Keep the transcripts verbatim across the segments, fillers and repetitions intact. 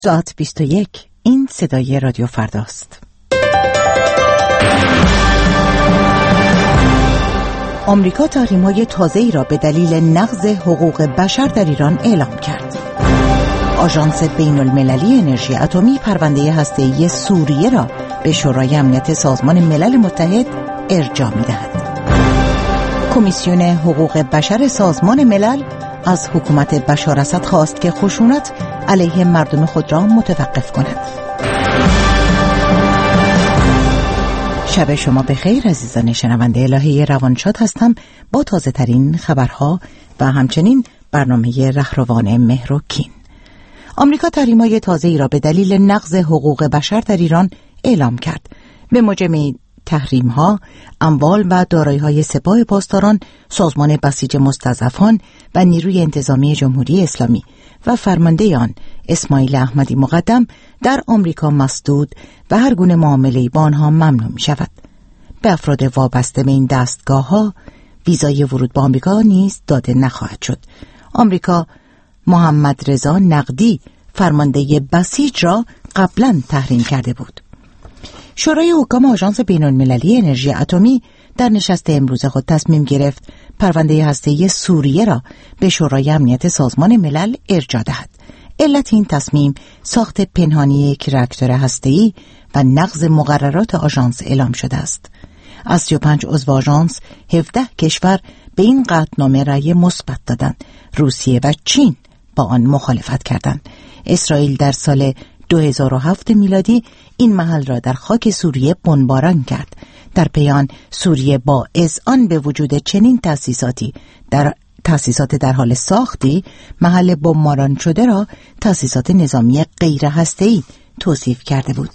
ساعت بیست و یک. این صدای رادیو فرداست. آمریکا تحریم‌های تازه‌ای را به دلیل نقض حقوق بشر در ایران اعلام کرد. آژانس بین‌المللی انرژی اتمی پرونده هسته‌ای سوریه را به شورای امنیت سازمان ملل متحد ارجاع می‌دهد. کمیسیون حقوق بشر سازمان ملل از حکومت بشار اسد خواست که خشونت علیه مردم خود را متوقف کند. شب شما بخیر عزیزان شنونده. الهه روانشاد هستم با تازه ترین خبرها و همچنین برنامه رهروان مهر و کین. آمریکا تحریم‌های تازه‌ای را به دلیل نقض حقوق بشر در ایران اعلام کرد. به موجب تحریم‌ها، اموال و دارایی‌های سپاه پاسداران، سازمان بسیج مستضعفان و نیروی انتظامی جمهوری اسلامی و فرمانده آن اسماعیل احمدی مقدم در آمریکا مسدود و هر گونه معامله‌ای با آنها ممنوع می‌شود. به افراد وابسته به این دستگاه‌ها ویزای ورود به آمریکا نیز داده نخواهد شد. آمریکا محمد رضا نقدی فرمانده بسیج را قبلا تحریم کرده بود. شورای حکام آژانس بین‌المللی انرژی اتمی در نشست امروز خود تصمیم گرفت پرونده هسته‌ای سوریه را به شورای امنیت سازمان ملل ارجاع دهد. علت این تصمیم ساخت پنهانی یک راکتور هسته‌ای و نقض مقررات آژانس اعلام شده است. از سی و پنج عضو آژانس هفده کشور به این قطعنامه رأی مثبت دادند. روسیه و چین با آن مخالفت کردند. اسرائیل در سال دو هزار و هفت میلادی این محل را در خاک سوریه بمباران کرد. در پیان سوریه با اذعان به وجود چنین تأسیساتی در تأسیسات در حال ساختی محل بمباران شده را تأسیسات نظامی غیر هسته‌ای توصیف کرده بود.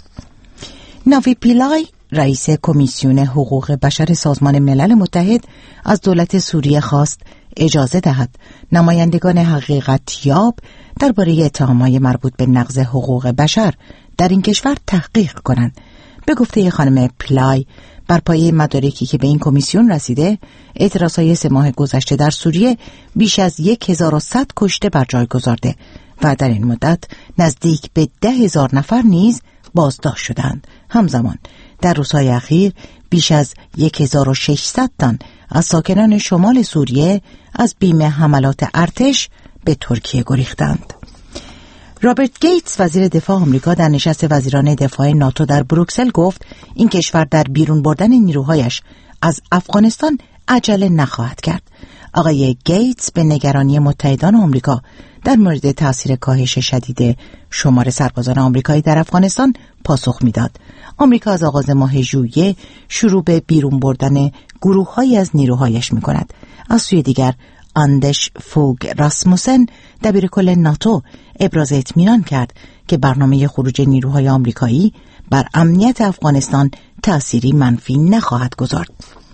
ناوی پیلای رئیس کمیسیون حقوق بشر سازمان ملل متحد از دولت سوریه خواست اجازه دهد نمایندگان حقیقت یاب درباره اتهامات مربوط به نقض حقوق بشر در این کشور تحقیق کنند. به گفته خانم پلای، بر پایه مدارکی که به این کمیسیون رسیده، اعتراضهای سه ماه گذشته در سوریه بیش از یک هزار و صد کشته بر جای گذارده و در این مدت نزدیک به ده هزار نفر نیز بازداشت شدند. همزمان در روزهای اخیر بیش از یک هزار و ششصد تن از ساکنان شمال سوریه از بیم حملات ارتش به ترکیه گریختند. رابرت گیتس وزیر دفاع آمریکا در نشست وزیران دفاع ناتو در بروکسل گفت این کشور در بیرون بردن نیروهایش از افغانستان عجله نخواهد کرد. آقای گیتس به نگرانی متحدان آمریکا در مورد تأثیر کاهش شدید شمار سربازان آمریکایی در افغانستان پاسخ میداد. آمریکا از آغاز ماه ژوئیه شروع به بیرون بردن گروه‌هایی از نیروهایش می‌کند. از سوی دیگر اندش فوگ راسموسن دبیرکل ناتو ابراز اطمینان کرد که برنامه خروج نیروهای آمریکایی بر امنیت افغانستان تأثیری منفی نخواهد گذارد.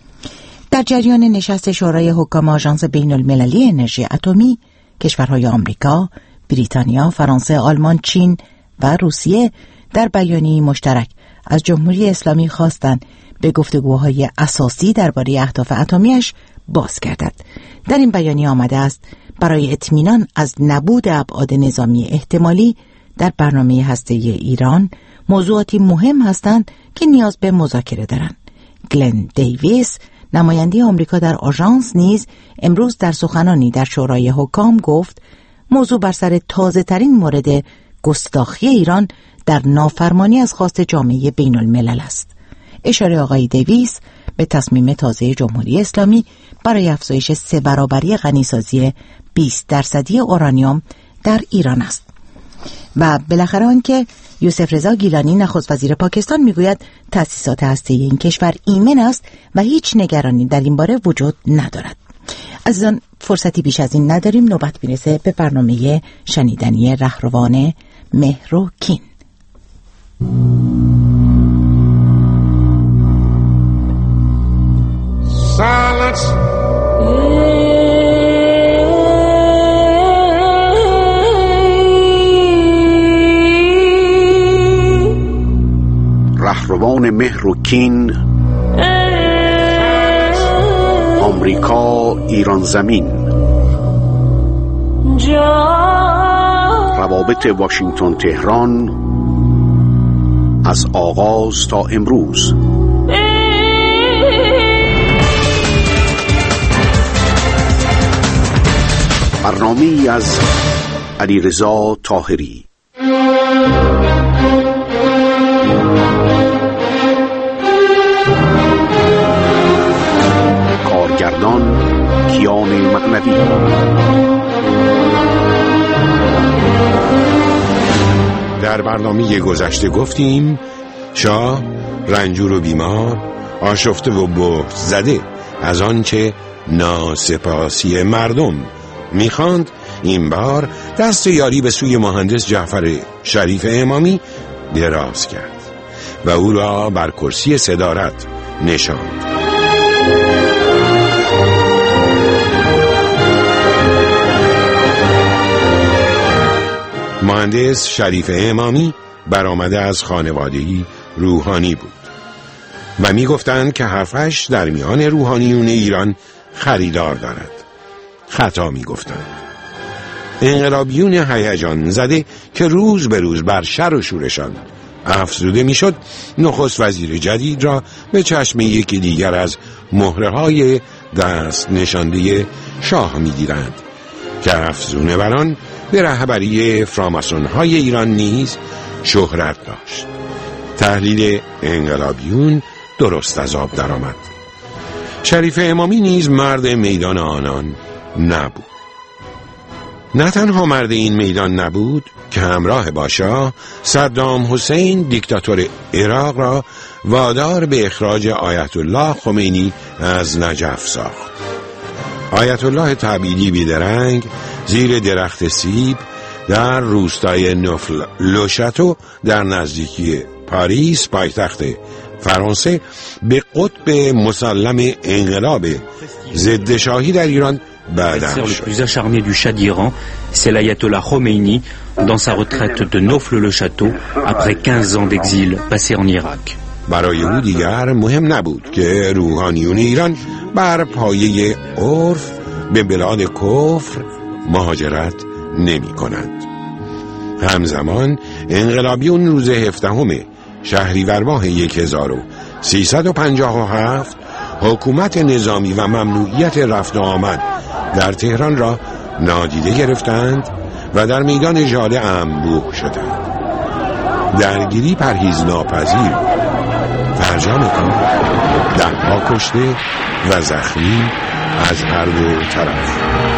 در جریان نشست شورای حکام آژانس بین‌المللی انرژی اتمی، کشورهای آمریکا، بریتانیا، فرانسه، آلمان، چین و روسیه در بیانیه‌ای مشترک از جمهوری اسلامی خواستند به گفتگوهای اساسی درباره اهداف اتمیش باز گردد. در این بیانیه آمده است برای اطمینان از نبود ابعاد نظامی احتمالی در برنامه هسته‌ای ایران موضوعاتی مهم هستند که نیاز به مذاکره دارند. گلن دیویس نماینده آمریکا در آژانس نیز امروز در سخنانی در شورای حکام گفت موضوع بر سر تازه ترین مورد گستاخی ایران در نافرمانی از خواست جامعه بین الملل است. اشاره آقای دیویس به تصمیم تازه جمهوری اسلامی برای افزایش سه برابری غنیسازی بیست درصدی اورانیوم در ایران است. و بالاخره آنکه یوسف رضا گیلانی نخست وزیر پاکستان میگوید تأسیسات هسته‌ای این کشور ایمن است و هیچ نگرانی در این باره وجود ندارد. عزیزان فرصتی بیش از این نداریم، نوبت میرسه به برنامه شنیدنی رهروان مهر و کین. Silence. رهروان مهر و کین. آمریکا ایران زمین. روابط واشنگتن تهران از آغاز تا امروز. برنامه‌ای از علیرضا طاهری. کارگردان کیان معنوی. در برنامه گذشته گفتیم شاه رنجور و بیمار، آشفته و بهت زده از آنچه ناسپاسی مردم میخواند، این بار دست یاری به سوی مهندس جعفر شریف امامی دراز کرد و او را بر کرسی صدارت نشاند. مهندس شریف امامی برآمده از خانواده‌ای روحانی بود و می گفتند که حرفش در میان روحانیون ایران خریدار دارد. خطا می گفتند. انقلابیون هیجان زده که روز به روز بر شر و شورشان افزوده می شد، نخست وزیر جدید را به چشم یکی دیگر از مهره‌های دست نشانده شاه می دیدند که افزونه بران به رهبری فراماسون‌های ایران نیز شهرت داشت. تحلیل انقلابیون درست از آب درآمد. شریف امامی نیز مرد میدان آنان نبود. نه تنها مرد این میدان نبود که همراه با شاه صدام حسین دیکتاتور عراق را وادار به اخراج آیت الله خمینی از نجف ساخت. آیت الله تبیدی بیدرنگ زیر درخت سیب در روستای نوفل لوشاتو در نزدیکی پاریس پایتخت فرانسه به قطب مسلم انقلاب ضد شاهی در ایران بدل شد. Le plus acharné du Shah d'Iran, c'est l'ayatollah Khomeini dans sa retraite de Nofle-le-Château après quinze ans d'exil passé en Irak. برای او دیگر مهم نبود که روحانیون ایران بر پایه عرف به بلاد کفر مهاجرت نمی کنند. همزمان انقلابیون روز هفدهم شهریور ماه هزار و سیصد و پنجاه و هفت حکومت نظامی و ممنوعیت رفت و آمد در تهران را نادیده گرفتند و در میدان ژاله انبوه شدند. درگیری پرهیز ناپذیر فرجام کن، دهها کشته و زخمی از هر دو طرف.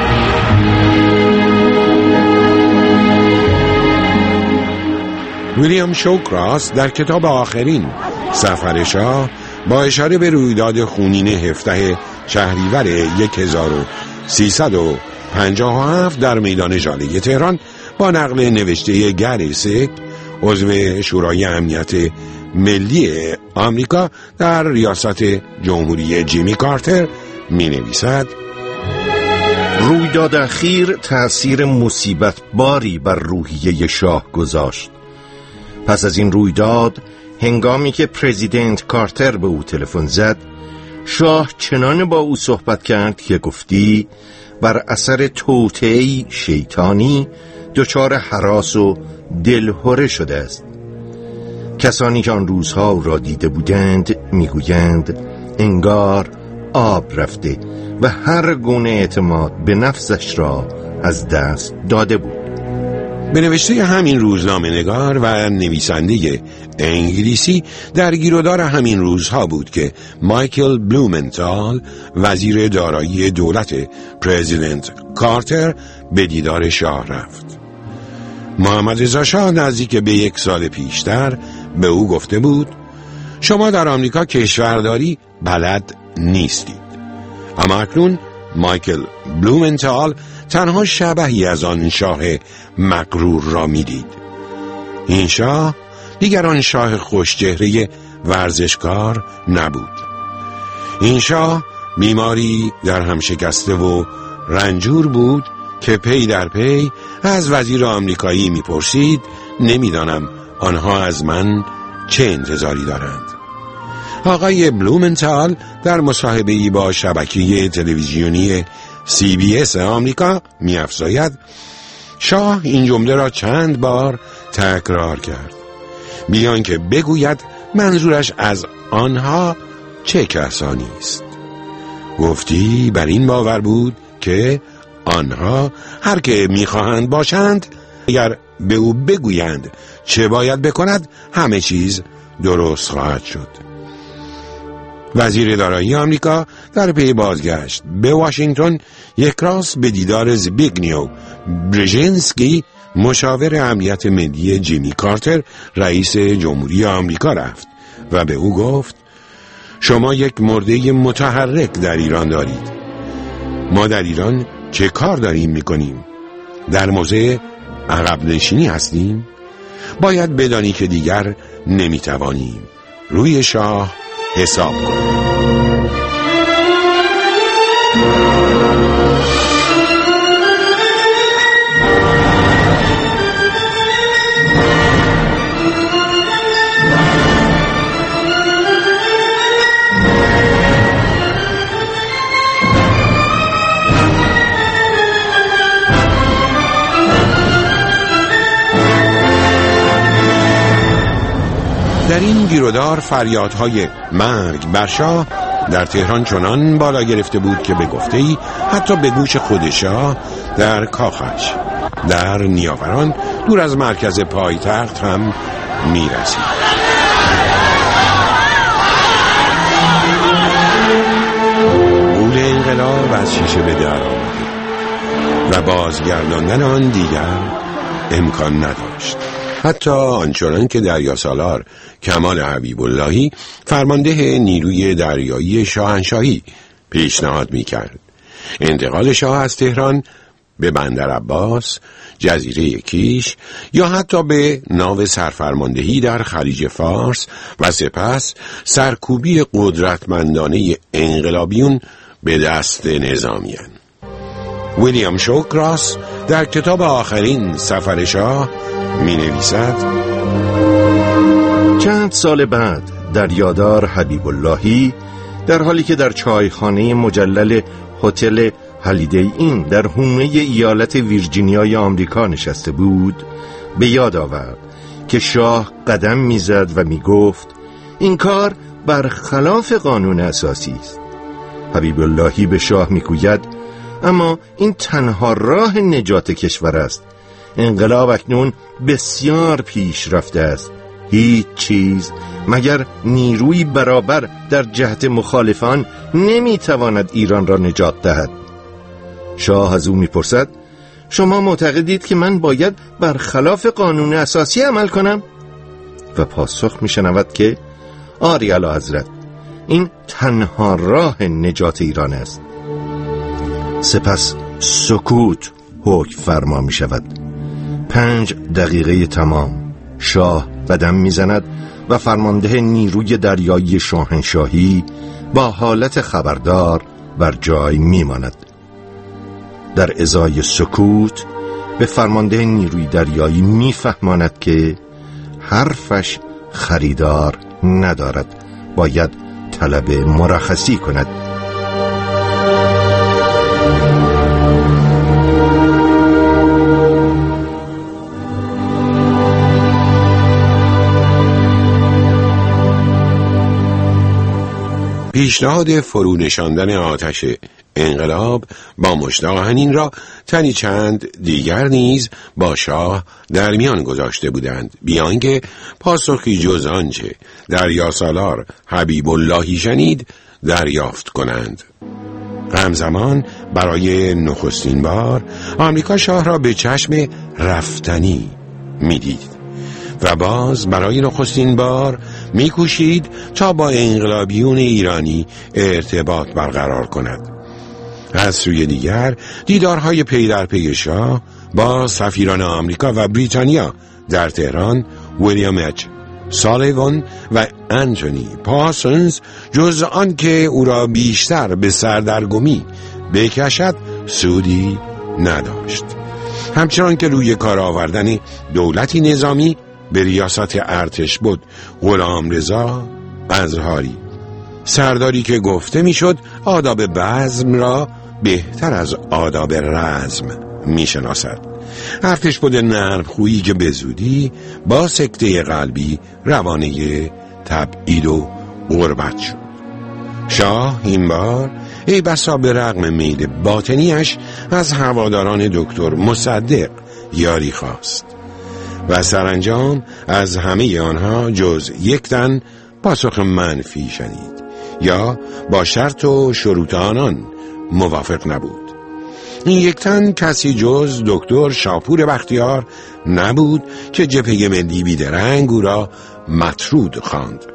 ویلیام شوکراس در کتاب آخرین سفر شاه با اشاره به رویداد خونین هفده شهریور هزار و سیصد و پنجاه و هفت در میدان ژاله تهران با نقل نوشته گری سیک، عضو شورای امنیت ملی آمریکا در ریاست جمهوری جیمی کارتر می نویسد: رویداد اخیر تأثیر مصیبت باری بر روحیه شاه گذاشت. پس از این رویداد، هنگامی که پرزیدنت کارتر به او تلفن زد، شاه چنان با او صحبت کرد که گفتی بر اثر توطئه‌ای شیطانی دچار هراس و دلهره شده است. کسانی که آن روزها او را دیده بودند میگویند انگار آب رفته و هر گونه اعتماد به نفسش را از دست داده بود. به نوشته همین روزنامه نگار و نویسنده انگلیسی در گیرودار همین روزها بود که مایکل بلومنتال وزیر دارایی دولت پرزیدنت کارتر به دیدار شاه رفت. محمد رضا شاه نزدیک به یک سال پیشتر به او گفته بود شما در آمریکا کشورداری بلد نیستید. اما اکنون مایکل بلومنتال تنها شبحی از آن شاه مغرور را میدید. این شاه دیگر آن شاه خوشچهره ورزشکار نبود. این شاه بیماری در هم شکسته و رنجور بود که پی در پی از وزیر آمریکایی میپرسید نمیدانم آنها از من چه انتظاری دارند. آقای بلومنتال در مصاحبه‌ای با شبکه تلویزیونی سی بی اس آمریکا می‌افزاید شاه این جمله را چند بار تکرار کرد، بیان که بگوید منظورش از آنها چه کسانی است. گفتی بر این باور بود که آنها هر که میخواهند باشند، اگر به او بگویند چه باید بکند، همه چیز درست خواهد شد. وزیر دارایی آمریکا در پی بازگشت به واشنگتن یک راست به دیدار زبیگنیو برژنسکی، مشاور امنیت ملی جیمی کارتر رئیس جمهوری آمریکا رفت و به او گفت شما یک مرده متحرک در ایران دارید. ما در ایران چه کار داریم میکنیم؟ در موضع عقب نشینی هستیم؟ باید بدانی که دیگر نمیتوانیم روی شاه حساب کنیم. در این گیرودار فریادهای مرگ بر شاه در تهران چنان بالا گرفته بود که به گفته‌ای حتی به گوش خود شاه در کاخش در نیاوران دور از مرکز پایتخت هم میرسید. غول انقلاب از شیشه به در آمده و بازگرداندن آن دیگر امکان نداشت. حتی آنچنان که دریا سالار کمال حبیب اللهی فرمانده نیروی دریایی شاهنشاهی پیشنهاد می‌کرد انتقال شاه از تهران به بندر عباس، جزیره کیش یا حتی به ناو سرفرماندهی در خلیج فارس و سپس سرکوبی قدرتمندانه انقلابیون به دست نظامیان. ویلیام شوکراس در کتاب آخرین سفر شاه می نویسد چند سال بعد دریادار حبیب اللهی در حالی که در چایخانه مجلل هتل هالیدی این در حومه ایالت ویرجینیای آمریکا نشسته بود، به یاد آورد که شاه قدم میزد و میگفت این کار برخلاف قانون اساسی است. حبیب اللهی به شاه میگوید اما این تنها راه نجات کشور است. انقلاب اکنون بسیار پیش رفته است. هیچ چیز مگر نیروی برابر در جهت مخالفان نمیتواند ایران را نجات دهد. شاه از او میپرسد شما معتقدید که من باید برخلاف قانون اساسی عمل کنم؟ و پاسخ میشنود که آری اعلی حضرت، این تنها راه نجات ایران است. سپس سکوت حکم فرما می شود. پنج دقیقه تمام شاه قدم می زند و فرمانده نیروی دریایی شاهنشاهی با حالت خبردار بر جای می ماند. در ازای سکوت به فرمانده نیروی دریایی می فهماند که حرفش خریدار ندارد، باید طلب مرخصی کند. پیشنهاد فرو نشاندن آتش انقلاب با مشت آهنین را تنی چند دیگر نیز با شاه در میان گذاشته بودند، بیان که پاسخی جز آنچه دریا سالار حبیب اللهی شنید دریافت کنند. همزمان برای نخستین بار آمریکا شاه را به چشم رفتنی میدید و باز برای نخستین بار میکوشید تا با انقلابیون ایرانی ارتباط برقرار کند. از سوی دیگر دیدارهای پی در پی شاه با سفیران آمریکا و بریتانیا در تهران، ویلیام اچ سالیوان و انتونی پارسونز، جز آن که او را بیشتر به سردرگمی بکشد سودی نداشت. همچنان که روی کار آوردن دولتی نظامی به ریاست ارتش بود غلامرضا اظهاری، سرداری که گفته میشد آداب بزم را بهتر از آداب رزم میشناسد ارتشبد نرمخویی که به زودی با سکته قلبی روانه تبعید و غربت شد. شاه این بار ای بسا به رغم میل باطنیش از هواداران دکتر مصدق یاری خواست و سرانجام از همه آنها جز یک تن پاسخ منفی شنید یا با شرط و شروط آنان موافق نبود. این یک تن کسی جز دکتر شاپور بختیار نبود که جبهه ملی بیدرنگ او را مطرود خواند.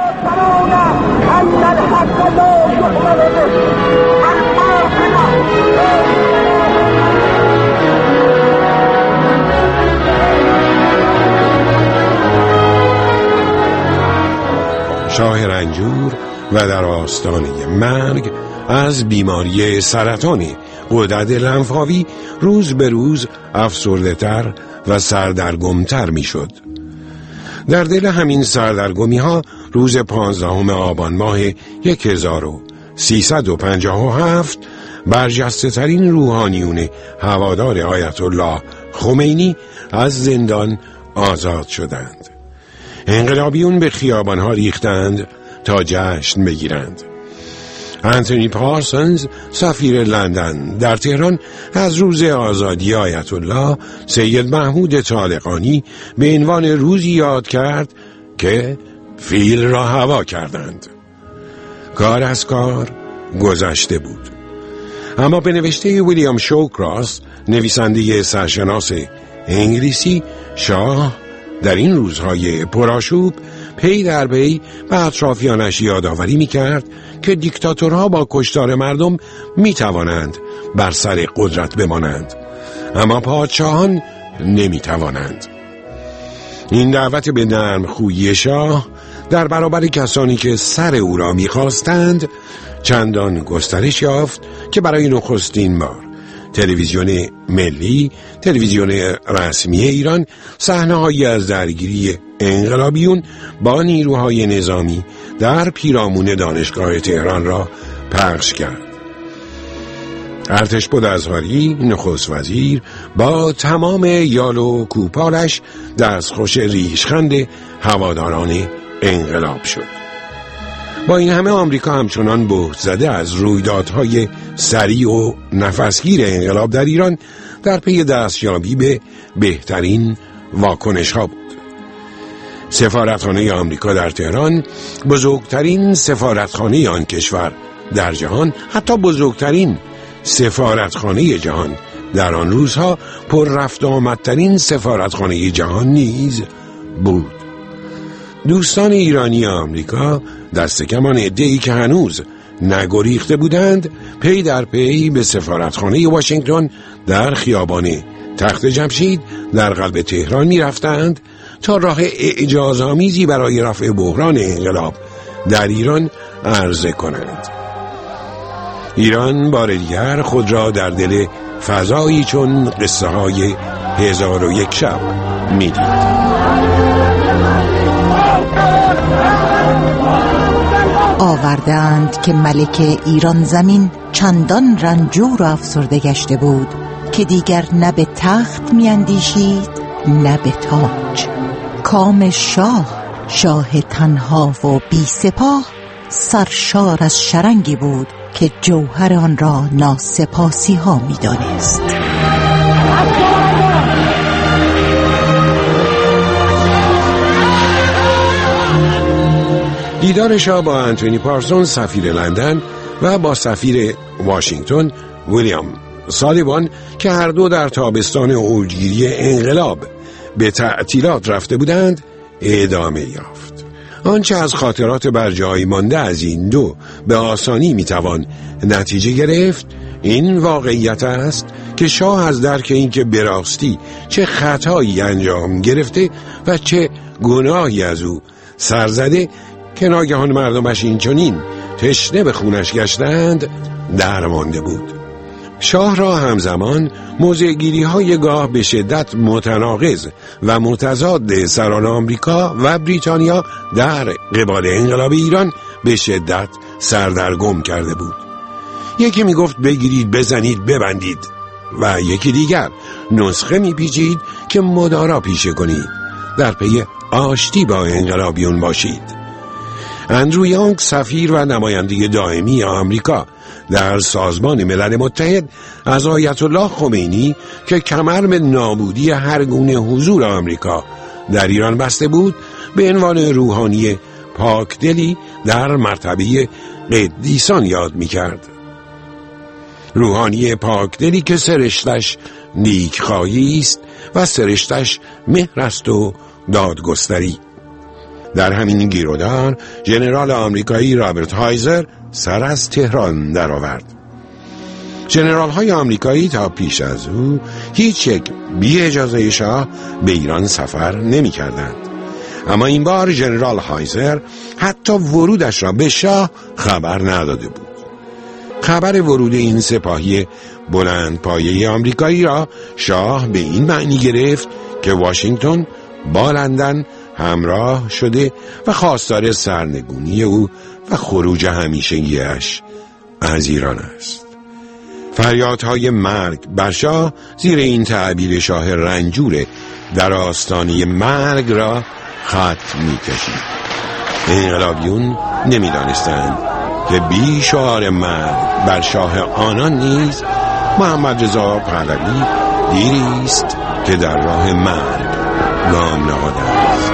شاه رنجور و در آستانه مرگ از بیماری سرطان غدد لنفاوی روز به روز افسرده تر و سردرگمتر می شد. در دل همین سردرگمی ها روز پانزدهم آبان ماه هزار و سیصد و پنجاه و هفت برجسته ترین روحانیون هوادار آیت الله خمینی از زندان آزاد شدند. انقلابیون به خیابان ها ریختند تا جشن بگیرند. انتونی پارسنز سفیر لندن در تهران از روز آزادی آیت الله سید محمود طالقانی به عنوان روزی یاد کرد که فیل را هوا کردند. کار از کار گذشته بود. اما به نوشته ویلیام شوکراس نویسنده سرشناس انگلیسی، شاه در این روزهای پرآشوب پی در پی به اطرافیانش یادآوری می‌کرد که دیکتاتورها با کشتار مردم می‌توانند بر سر قدرت بمانند، اما پادشاهان نمی‌توانند. این دعوت به نرم خویی شاه در برابر کسانی که سر او را می‌خواستند چندان گسترش یافت که برای نخستین بار تلویزیون ملی، تلویزیون رسمی ایران، صحنه‌هایی از درگیری انقلابیون با نیروهای نظامی در پیرامون دانشگاه تهران را پخش کرد. ارتشبد ازهری نخست وزیر با تمام یال و کوپالش دستخوش ریشخند هواداران انقلاب شد. با این همه آمریکا همچنان بهت زده از رویدادهای سریع و نفسگیر انقلاب در ایران در پی دستیابی به بهترین واکنش ها بود. سفارتخانه آمریکا در تهران، بزرگترین سفارتخانه آن کشور در جهان، حتی بزرگترین سفارتخانه جهان در آن روزها، پر رفت آمدترین سفارتخانه جهان نیز بود. دوستان ایرانی آمریکا دست کمان عده‌ای که هنوز نگریخته بودند پی در پی به سفارتخانه واشنگتن در خیابان تخت جمشید در قلب تهران می رفتند تا راه اعجازآمیزی برای رفع بحران انقلاب در ایران عرضه کنند. ایران بار دیگر خود را در دل فضایی چون قصه های هزار و یک شب می دید. آوردند که ملک ایران زمین چندان رنجور و افسرده گشته بود که دیگر نه به تخت می اندیشید نه به تاج. کام شاه، شاه تنها و بی سپاه، سرشار از شرنگی بود که جوهر آن را ناسپاسی ها می دانست. دیدار شاه با انتونی پارسون سفیر لندن و با سفیر واشنگتن ویلیام سالیوان که هر دو در تابستان اوجگیری انقلاب به تعطیلات رفته بودند ادامه یافت. آنچه از خاطرات بر جای مانده از این دو به آسانی میتوان نتیجه گرفت این واقعیت است که شاه از درک این که به راستی چه خطایی انجام گرفته و چه گناهی از او سرزده که ناگهان مردمش این چنین تشنه به خونش گشتند درمانده بود. شاه را همزمان موضع‌گیری های گاه به شدت متناقض و متضاد سران آمریکا و بریتانیا در قبال انقلاب ایران به شدت سردرگم کرده بود. یکی می گفت بگیرید بزنید ببندید و یکی دیگر نسخه میپیچید که مدارا پیشه کنید، در پی آشتی با انقلابیون باشید. اندرو یانگ سفیر و نماینده دائمی آمریکا در سازمان ملل متحد از آیت الله خمینی که کمر به نابودی هر گونه حضور آمریکا در ایران بسته بود، به عنوان روحانی پاکدلی در مرتبه قدیسان یاد می‌کرد. روحانی پاکدلی که سرشتش نیکخواهی است و سرشتش مهر است و دادگستری. در همین گیرودار ژنرال آمریکایی رابرت هایزر سر از تهران درآورد. ژنرال های آمریکایی تا پیش از او هیچ یک بی اجازه شاه به ایران سفر نمی کردند. اما این بار ژنرال هایزر حتی ورودش را به شاه خبر نداده بود. خبر ورود این سپاهی بلند پایه آمریکایی را شاه به این معنی گرفت که واشنگتن با لندن همراه شده و خواستار سرنگونی او و خروج همیشگیش از ایران است. فریادهای مرگ بر شاه زیر این تعبیر شاه رنجور در آستانه مرگ را خط می کشید. انقلابیون نمی دانستند که بی شعار مرگ بر شاه آنان نیز محمد رضا پهلوی دیری است که در راه مرگ گام نهاده است.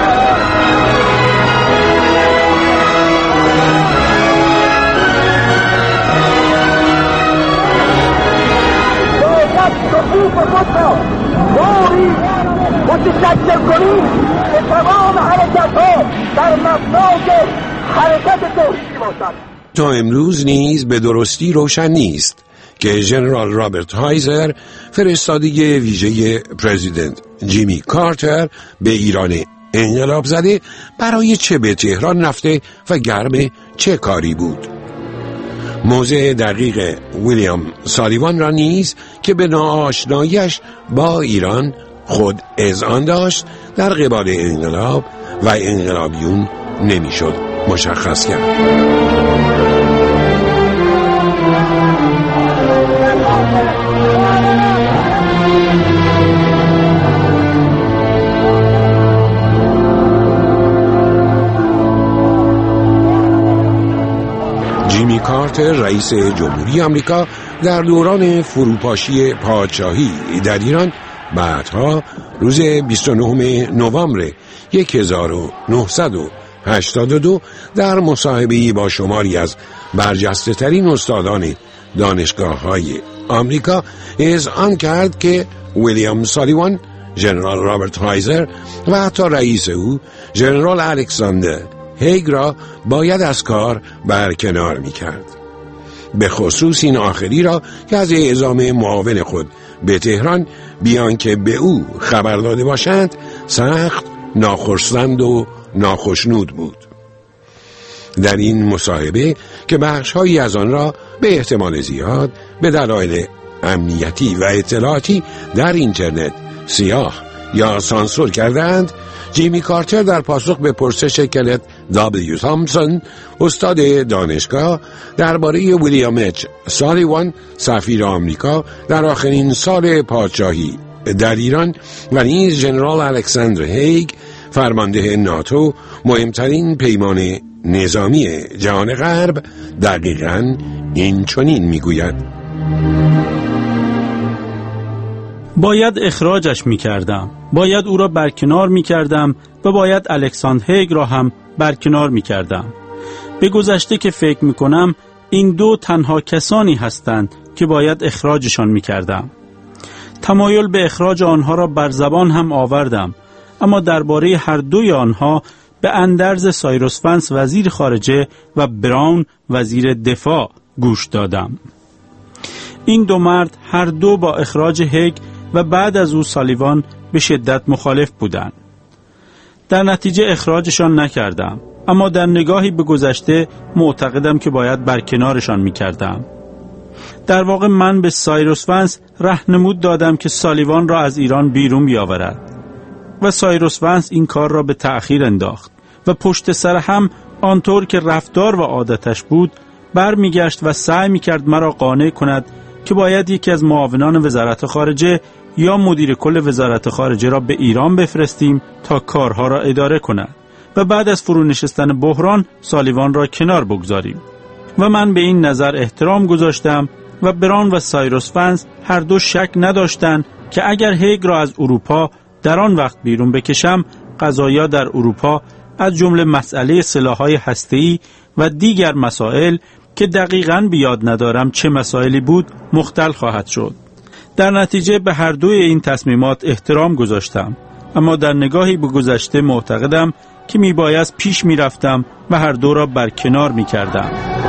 حقوق خود را طوری متشکل کنید که تمام حرکت‌ها در مساج حرکت توحیدی باشد. تا امروز نیز به درستی روشن نیست که ژنرال رابرت هایزر فرستاده ویژه پرزیدنت جیمی کارتر به ایران انقلاب زده برای چه به تهران رفته و گرم چه کاری بود. موضع دقیق ویلیام سالیوان را نیز که به ناآشناییش با ایران خود اذعان داشت در قبال انقلاب و انقلابیون نمیشد مشخص کرد. جیمی کارتر رئیس جمهوری آمریکا در دوران فروپاشی پادشاهی در ایران بعدها روز بیست و نهم نوامبر هزار و نهصد و هشتاد و دو در مصاحبه‌ای با شماری از برجسته ترین استادان دانشگاه‌های آمریکا اذعان کرد که ویلیام سالیوان، ژنرال رابرت هایزر و حتی رئیس او ژنرال الکساندر هیگ را باید از کار برکنار می‌کرد. به خصوص این آخری را که از اعزام معاون خود به تهران بیان که به او خبر داده باشند سخت ناخرسند و ناخشنود بود. در این مصاحبه که بخش‌هایی از آن را به احتمال زیاد به دلایل امنیتی و اطلاعاتی در اینترنت سیاه یا سانسور کردند، جیمی کارتر در پاسخ به پرسش کلت دابلیو تامسون استاد دانشگاه درباره ویلیام اچ سالیوان سفیر آمریکا در آخرین سال پادشاهی در ایران و نیز ژنرال الکساندر هیگ فرمانده ناتو مهمترین پیمان نظامی جهان غرب دقیقاً این چنین میگوید: باید اخراجش میکردم، باید او را برکنار میکردم و باید الکساندر هیگ را هم برکنار میکردم. به گذشته که فکر میکنم این دو تنها کسانی هستند که باید اخراجشان میکردم. تمایل به اخراج آنها را بر زبان هم آوردم، اما درباره هر دوی آنها به اندرز سایروس ونس وزیر خارجه و براون وزیر دفاع گوش دادم. این دو مرد هر دو با اخراج هیگ و بعد از او سالیوان به شدت مخالف بودند. در نتیجه اخراجشان نکردم، اما در نگاهی به گذشته معتقدم که باید برکنارشان میکردم. در واقع من به سایروس ونس راهنمود دادم که سالیوان را از ایران بیرون بیاورد و سایروس ونس این کار را به تأخیر انداخت و پشت سر هم آنطور که رفتار و عادتش بود برمیگشت و سعی میکرد مرا قانع کند که باید یکی از معاونان وزارت خارجه یا مدیر کل وزارت خارجه را به ایران بفرستیم تا کارها را اداره کند و بعد از فرو نشستن بحران سالیوان را کنار بگذاریم. و من به این نظر احترام گذاشتم و بران و سایروس ونس هر دو شک نداشتند که اگر هیگ را از اروپا در آن وقت بیرون بکشم، قضایا در اروپا از جمله مسئله سلاح‌های هسته‌ای و دیگر مسائل که دقیقاً بیاد ندارم چه مسائلی بود مختل خواهد شد. در نتیجه به هر دوی این تصمیمات احترام گذاشتم، اما در نگاهی به گذشته معتقدم که میبایست پیش میرفتم و هر دو را برکنار میکردم.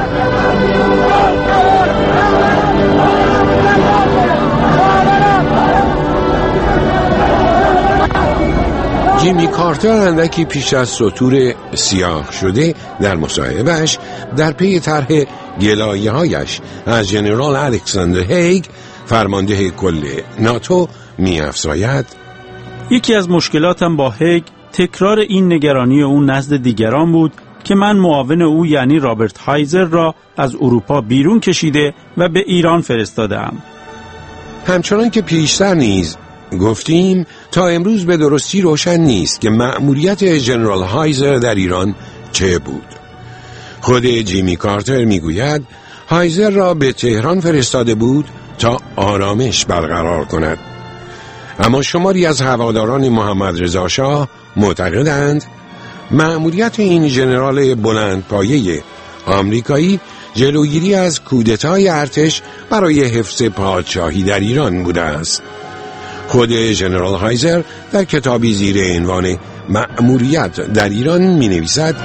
جیمی کارتر اندکی پیش از سطور سیاه شده در مصاحبهش در پی طرح گلایه‌هایش از ژنرال الکساندر هیگ فرمانده کل ناتو می‌افزاید: یکی از مشکلاتم با هیگ تکرار این نگرانی او نزد دیگران بود که من معاون او یعنی رابرت هایزر را از اروپا بیرون کشیده و به ایران فرستادم. همچنان که پیشتر نیز گفتیم تا امروز به درستی روشن نیست که مأموریت ژنرال هایزر در ایران چه بود. خود جیمی کارتر میگوید هایزر را به تهران فرستاده بود تا آرامش برقرار کند، اما شماری از هواداران محمد رضا شاه معتقدند مأموریت این ژنرال بلندپایه آمریکایی جلوگیری از کودتای ارتش برای حفظ پادشاهی در ایران بوده است. خود ژنرال هایزر در کتابی زیر عنوان مأموریت در ایران می نویسد: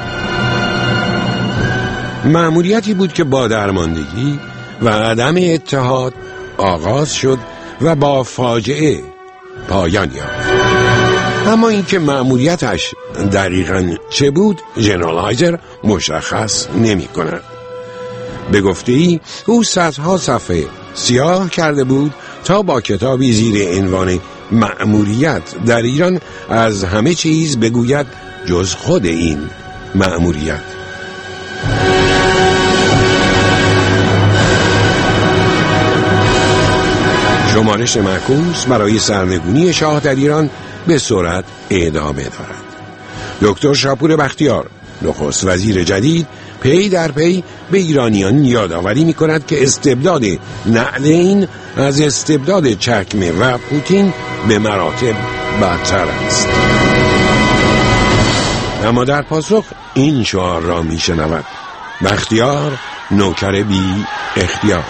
مأموریتی بود که با درماندگی و عدم اتحاد آغاز شد و با فاجعه پایان یافت. اما اینکه مأموریتش دقیقاً چه بود ژنرال هایزر مشخص نمی کند. به گفته ای او صدها صفحه سیاه کرده بود تا با کتابی زیر عنوان مأموریت در ایران از همه چیز بگوید جز خود این مأموریت. شمارش معکوس برای سرنگونی شاه در ایران به سرعت ادامه دارد. دکتر شاپور بختیار نخست وزیر جدید پی در پی به ایرانیان یادآوری می کند که استبداد نعلین از استبداد چکمه و پوتین به مراتب بدتر است. اما در پاسخ این شعار را می شنود: بختیار نوکر بی اختیار.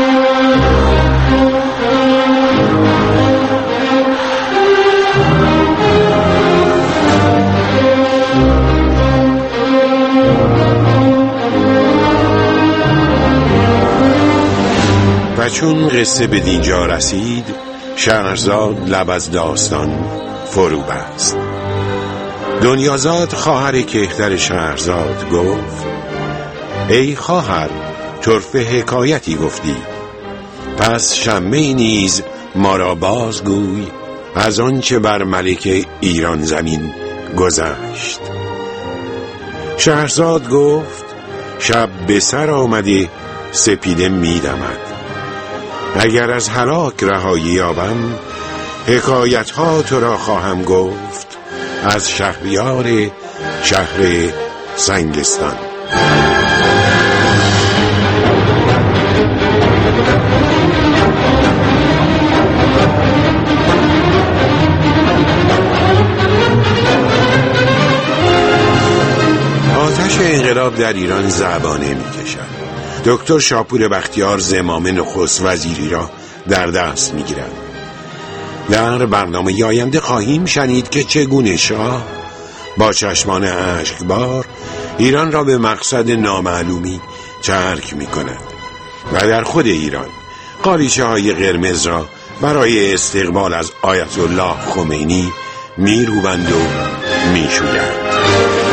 و چون قصه به دینجا رسید شهرزاد لب از داستان فرو بست. دنیازاد خواهر کهتر شهرزاد گفت: ای خواهر، طرفه حکایتی گفتی، پس شمه نیز ما را بازگوی از آن چه بر ملک ایران زمین گذشت. شهرزاد گفت: شب به سر آمده سپیده میدمد، اگر از هلاک رهایی یابم حکایت ها تو را خواهم گفت از شهریار شهر سنگستان. آتش انقلاب در ایران زبانه می کشد. دکتر شاپور بختیار زمام نخست وزیری را در دست می گیرد. در برنامه آینده خواهیم شنید که چگونه شاه با چشمان اشکبار ایران را به مقصد نامعلومی ترک می کند و در خود ایران قالیچه های قرمز را برای استقبال از آیت الله خمینی می روبند و می شویند.